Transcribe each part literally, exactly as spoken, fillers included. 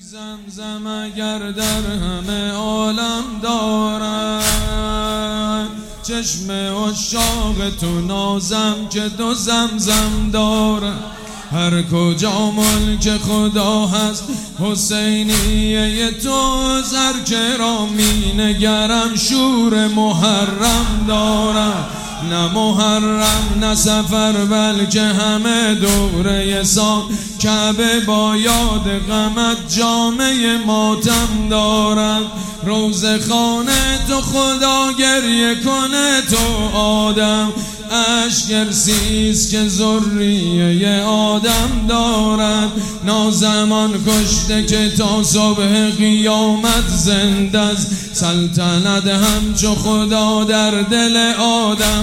زمزم اگر در همه عالم دارد، چشم عشاق تو نازم که دو زمزم دارد. هر کجا ملک خدا هست حسینیه تو زر را می نگرم، شور محرم دارم. نه محرم نه سفر بلکه همه دوره سال، کعبه با یاد غمت جامعه ماتم دارد. روزه خانه تو خدا گریه کنه تو آدم، اشک ارسیست که ذریه آدم دارد. نازمان کشته که تا صبح قیامت زنده است، سلطنت همچو خدا در دل آدم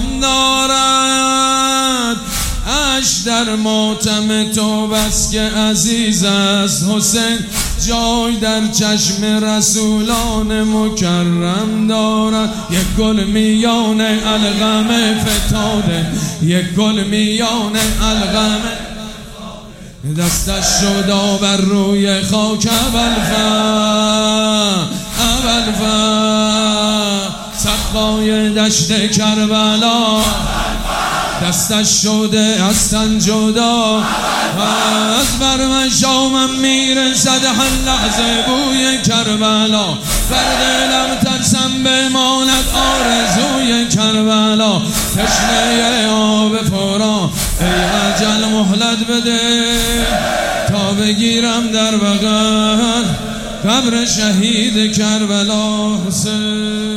دارد. اش در ماتم تو بس که عزیز است حسین، جای در چشم رسولان مکرم دارد. یک گل میان الغم فتاده، یک گل میان الغم دستش شدا بر روی خاک ابوالفضل ابوالفضل سقای دشت کربلا، دستش شده از تن جدا و از بر من شامم میرسد هر لحظه بوی کربلا. بر دلم ترسم بماند آرزوی کربلا، تشنه آب فرا ای اجل مهلت بده تا بگیرم در بغل قبر شهید کربلا حسین.